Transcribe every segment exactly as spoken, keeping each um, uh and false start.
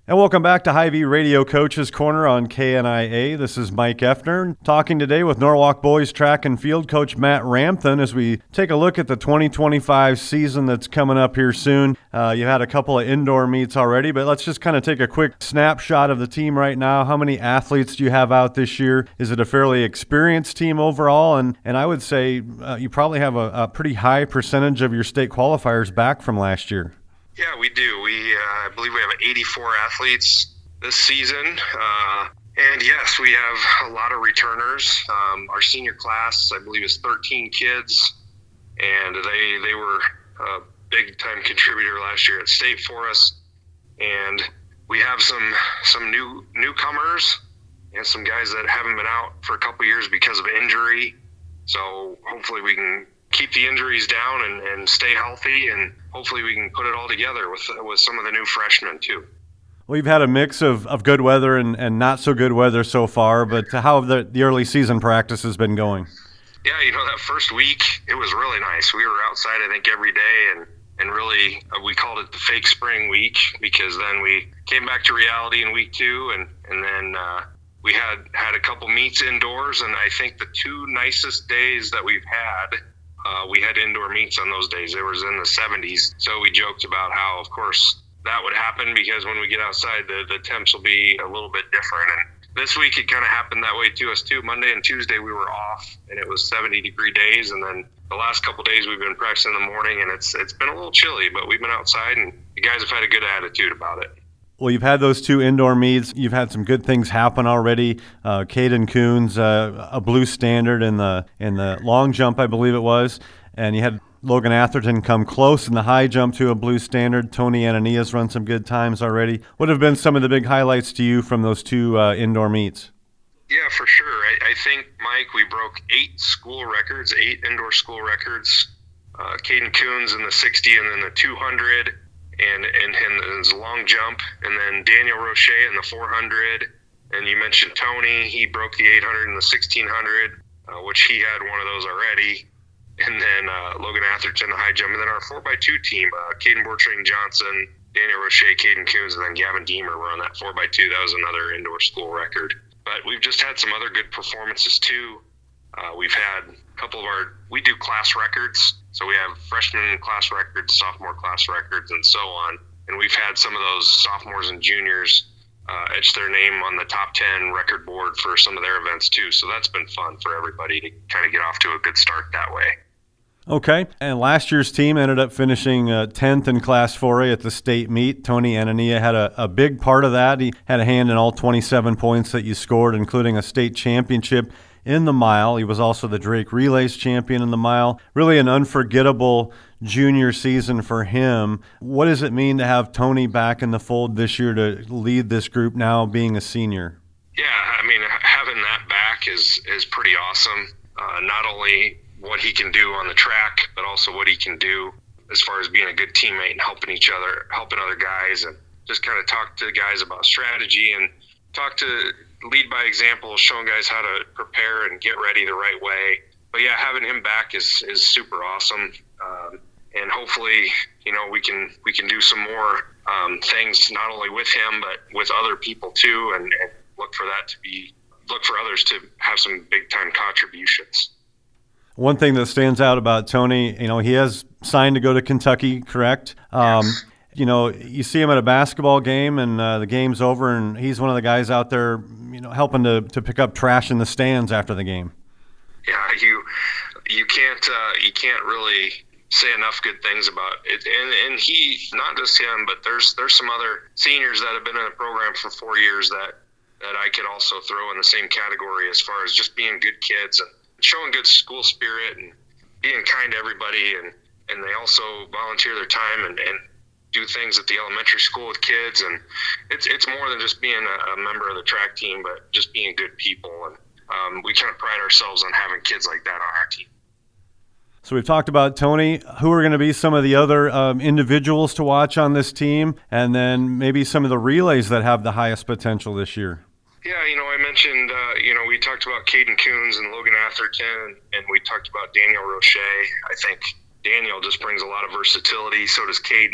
And welcome back to Hy-Vee Radio Coaches Corner on K N I A. This is Mike Effner talking today with Norwalk Boys Track and Field Coach Matt Ramthen as we take a look at the twenty twenty-five season that's coming up here soon. Uh, you had a couple of indoor meets already, but let's just kind of take a quick snapshot of the team right now. How many athletes do you have out this year? Is it a fairly experienced team overall? And and I would say uh, you probably have a, a pretty high percentage of your state qualifiers back from last year. Yeah, we do. We, uh, I believe we have eighty-four athletes this season. Uh, and yes, we have a lot of returners. Um, our senior class, I believe, is thirteen kids. And they, they were a big-time contributor last year at state for us. And we have some, some new newcomers and some guys that haven't been out for a couple years because of injury. So hopefully we can keep the injuries down and, and stay healthy, and hopefully we can put it all together with with some of the new freshmen too. Well, you've had a mix of, of good weather and, and not so good weather so far, but how have the, the early season practices been going? Yeah, you know, that first week, it was really nice. We were outside, I think, every day, and, and really uh, we called it the fake spring week, because then we came back to reality in week two, and, and then uh, we had, had a couple meets indoors, and I think the two nicest days that we've had, Uh, we had indoor meets on those days. It was in the seventies. So we joked about how, of course, that would happen because when we get outside, the, the temps will be a little bit different. And this week, it kind of happened that way to us, too. Monday and Tuesday, we were off, and it was seventy-degree days. And then the last couple days, we've been practicing in the morning, and it's it's been a little chilly, but we've been outside, and the guys have had a good attitude about it. Well, you've had those two indoor meets. You've had some good things happen already. Uh, Caden Coons, uh, a blue standard in the in the long jump, I believe it was. And you had Logan Atherton come close in the high jump to a blue standard. Tony Ananias run some good times already. What have been some of the big highlights to you from those two uh, indoor meets? Yeah, for sure. I, I think, Mike, we broke eight school records, eight indoor school records. Uh, Caden Coons in the sixty and then the two hundred. And, and, and his long jump, and then Daniel Roche in the four hundred, and you mentioned Tony, he broke the eight hundred and the sixteen hundred, uh, which he had one of those already, and then uh, Logan Atherton the high jump, and then our four by two team, uh, Caden Bortrain Johnson, Daniel Roche, Caden Coons, and then Gavin Deemer were on that four by two. That was another indoor school record. But we've just had some other good performances too. Uh, we've had a couple of our, we do class records. So we have freshman class records, sophomore class records, and so on. And we've had some of those sophomores and juniors uh, etch their name on the top ten record board for some of their events too. So that's been fun for everybody to kind of get off to a good start that way. Okay. And last year's team ended up finishing uh, tenth in Class four A at the state meet. Tony Anania had a, a big part of that. He had a hand in all twenty-seven points that you scored, including a state championship in the mile. He was also the Drake Relays champion in the mile. Really an unforgettable junior season for him. What does it mean to have Tony back in the fold this year to lead this group now being a senior? Yeah, I mean, having that back is, is pretty awesome. Uh, not only what he can do on the track, but also what he can do as far as being a good teammate and helping each other, helping other guys, and just kind of talk to the guys about strategy and talk to lead by example, showing guys how to prepare and get ready the right way. But yeah, having him back is, is super awesome. Um, and hopefully, you know, we can, we can do some more um, things, not only with him, but with other people too. And, and look for that to be, look for others to have some big time contributions. One thing that stands out about Tony, you know, he has signed to go to Kentucky, correct? Um, yes. You know, you see him at a basketball game and uh, the game's over and he's one of the guys out there, you know, helping to, to pick up trash in the stands after the game. Yeah, you you can't uh, you can't really say enough good things about it. And and he, not just him, but there's there's some other seniors that have been in the program for four years that, that I could also throw in the same category as far as just being good kids and showing good school spirit and being kind to everybody. And, and they also volunteer their time and, and do things at the elementary school with kids, and it's it's more than just being a, a member of the track team, but just being good people. And um, we kind of pride ourselves on having kids like that on our team. So we've talked about Tony. Who are going to be some of the other um, individuals to watch on this team, and then maybe some of the relays that have the highest potential this year? Yeah, you know, I mentioned, uh, you know, we talked about Caden Coons and Logan Atherton, and we talked about Daniel Roche. I think Daniel just brings a lot of versatility. So does Caden.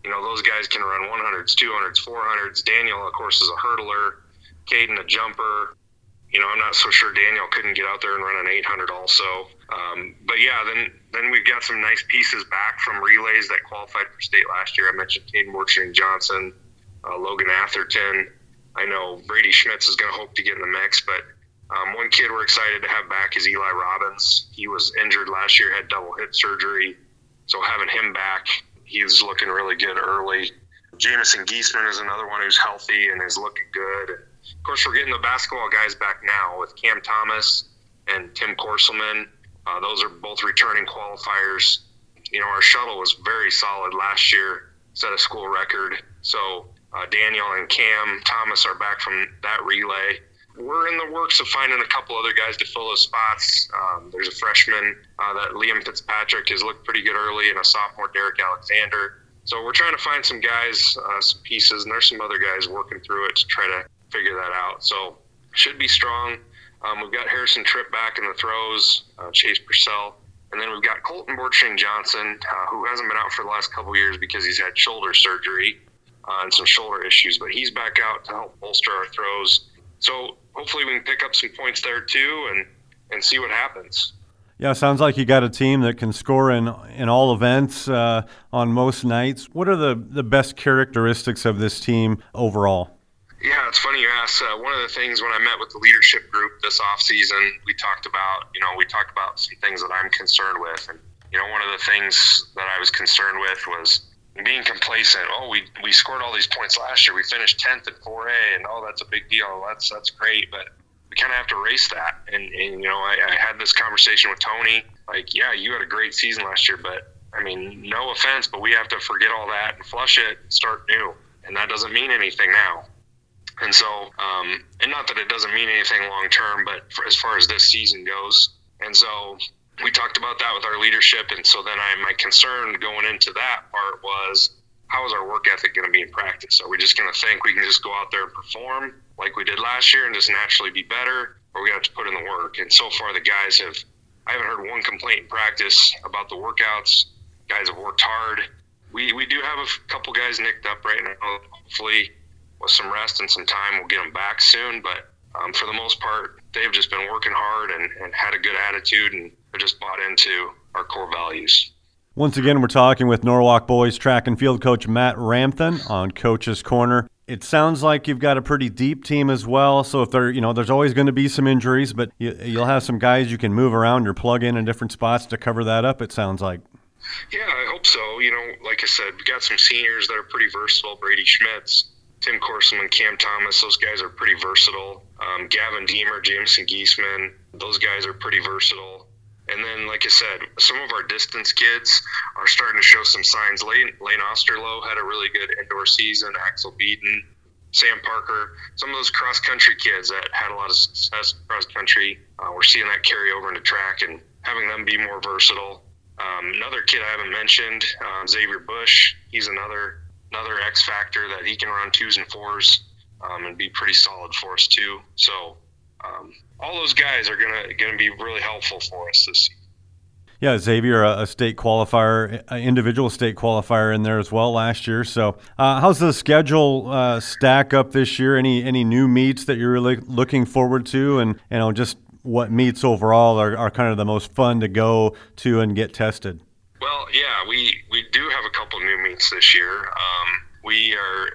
you know, those guys can run hundreds, two hundreds, four hundreds. Daniel, of course, is a hurdler. Caden, a jumper. You know, I'm not so sure Daniel couldn't get out there and run an eight hundred also. Um, but yeah, then then we've got some nice pieces back from relays that qualified for state last year. I mentioned Caden Borchering Johnson, uh, Logan Atherton. I know Brady Schmitz is going to hope to get in the mix, but um, one kid we're excited to have back is Eli Robbins. He was injured last year, had double hip surgery. So having him back, he's looking really good early. Jamison Giesman is another one who's healthy and is looking good. Of course, we're getting the basketball guys back now with Cam Thomas and Tim Korselman. Uh, those are both returning qualifiers. You know, our shuttle was very solid last year, set a school record. So uh, Daniel and Cam Thomas are back from that relay. We're in the works of finding a couple other guys to fill those spots. Um, there's a freshman uh, that Liam Fitzpatrick has looked pretty good early, and a sophomore, Derek Alexander. So we're trying to find some guys, uh, some pieces, and there's some other guys working through it to try to figure that out. So should be strong. Um, we've got Harrison Tripp back in the throws, uh, Chase Purcell. And then we've got Colton Borchering Johnson, uh, who hasn't been out for the last couple of years because he's had shoulder surgery uh, and some shoulder issues. But he's back out to help bolster our throws. So hopefully we can pick up some points there too and, and see what happens. Yeah, sounds like you got a team that can score in in all events uh, on most nights. What are the, the best characteristics of this team overall? Yeah, it's funny you ask. Uh, one of the things when I met with the leadership group this offseason, we talked about, you know, we talked about some things that I'm concerned with. And, you know, one of the things that I was concerned with was being complacent. Oh, we we scored all these points last year. We finished tenth in four A, and oh, that's a big deal. That's that's great, but we kind of have to erase that. And, and you know, I, I had this conversation with Tony. Like, yeah, you had a great season last year, but I mean, no offense, but we have to forget all that and flush it, and start new, and that doesn't mean anything now. And so, um, and not that it doesn't mean anything long term, but for, as far as this season goes, and so. We talked about that with our leadership, and so then I, my concern going into that part was, how is our work ethic going to be in practice? Are we just going to think we can just go out there and perform like we did last year and just naturally be better, or we have to put in the work? And so far the guys have, I haven't heard one complaint in practice about the workouts. Guys have worked hard. We we do have a couple guys nicked up right now. Hopefully with some rest and some time we'll get them back soon, but um, for the most part, they've just been working hard and, and had a good attitude, and they're just bought into our core values. Once again, we're talking with Norwalk Boys track and field coach Matt Ramthen on Coach's Corner. It sounds like you've got a pretty deep team as well. So if there, you know, there's always going to be some injuries, but you, you'll have some guys you can move around or plug in in different spots to cover that up, it sounds like. Yeah, I hope so. You know, like I said, we've got some seniors that are pretty versatile. Brady Schmitz, Tim Korselman, Cam Thomas, those guys are pretty versatile. Um, Gavin Deemer, Jamison Giesman, those guys are pretty versatile. And then, like I said, some of our distance kids are starting to show some signs. Lane, Lane Osterloh had a really good indoor season. Axel Beaton, Sam Parker, some of those cross-country kids that had a lot of success cross-country, uh, we're seeing that carry over into track and having them be more versatile. Um, another kid I haven't mentioned, uh, Xavier Bush, he's another another X factor that he can run twos and fours um, and be pretty solid for us too. So um, all those guys are gonna gonna be really helpful for us this season. Yeah, Xavier, a, a state qualifier, an individual state qualifier in there as well last year. So uh, how's the schedule uh, stack up this year? Any any new meets that you're really looking forward to, and you know just what meets overall are, are kind of the most fun to go to and get tested? Well, yeah, we, we do have a couple new meets this year. Um, we are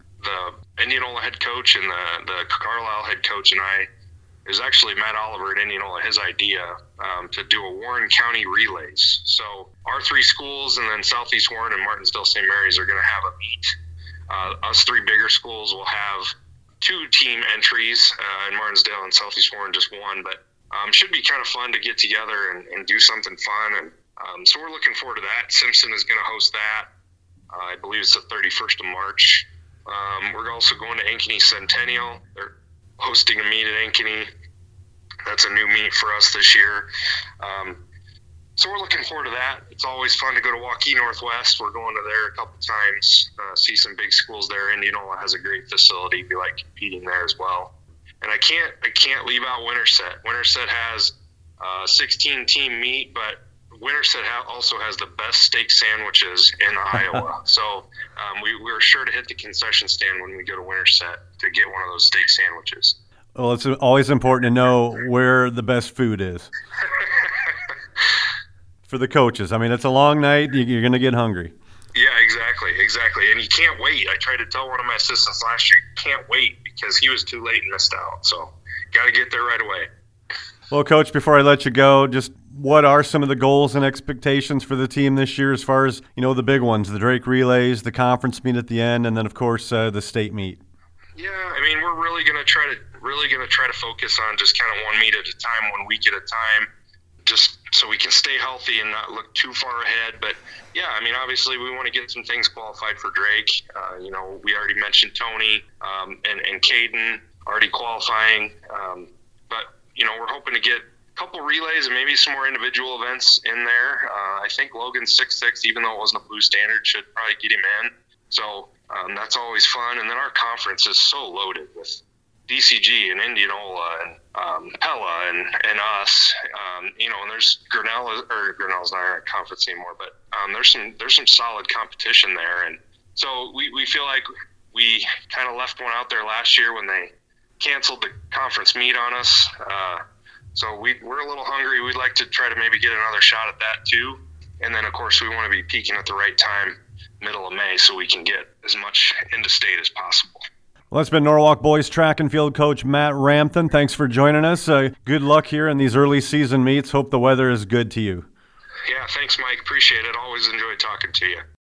the Indianola head coach and the, the Carlisle head coach and I, it was actually Matt Oliver at Indianola, his idea um, to do a Warren County relays. So our three schools and then Southeast Warren and Martinsdale Saint Mary's are going to have a meet. Uh, us three bigger schools will have two team entries uh, in Martinsdale and Southeast Warren, just one, but um, should be kind of fun to get together and, and do something fun. And Um, so we're looking forward to that. Simpson is going to host that. Uh, I believe it's the thirty-first of March. Um, we're also going to Ankeny Centennial. They're hosting a meet at Ankeny. That's a new meet for us this year. Um, so we're looking forward to that. It's always fun to go to Waukee Northwest. We're going to there a couple times, uh, see some big schools there. Indianola has a great facility. We like competing there as well. And I can't I can't leave out Winterset. Winterset has a sixteen team meet, but Winterset ha- also has the best steak sandwiches in Iowa. So um, we, we're sure to hit the concession stand when we go to Winterset to get one of those steak sandwiches. Well, it's always important to know where the best food is for the coaches. I mean, it's a long night. You're going to get hungry. Yeah, exactly, exactly. And you can't wait. I tried to tell one of my assistants last year, you can't wait because he was too late and missed out. So got to get there right away. Well, Coach, before I let you go, just what are some of the goals and expectations for the team this year as far as, you know, the big ones, the Drake Relays, the conference meet at the end, and then, of course, uh, the state meet? Yeah, I mean, we're really going to try to really going to try to focus on just kind of one meet at a time, one week at a time, just so we can stay healthy and not look too far ahead. But, yeah, I mean, obviously we want to get some things qualified for Drake. Uh, you know, we already mentioned Tony um, and, and Caden already qualifying. Um, but, you know, we're hoping to get a couple relays and maybe some more individual events in there. Uh, I think Logan's six six, even though it wasn't a blue standard, should probably get him in. So um, that's always fun. And then our conference is so loaded with D C G and Indianola and um, Pella and, and us, um, you know, and there's Grinnell, or Grinnell's not in our conference anymore, but um, there's some there's some solid competition there. And so we, we feel like we kind of left one out there last year when they canceled the conference meet on us. Uh, so we, we're a little hungry. We'd like to try to maybe get another shot at that too. And then, of course, we want to be peaking at the right time, middle of May, so we can get as much into state as possible. Well, that's been Norwalk boys track and field coach Matt Rampton. Thanks for joining us. Uh, good luck here in these early season meets. Hope the weather is good to you. Yeah, thanks, Mike. Appreciate it. Always enjoy talking to you.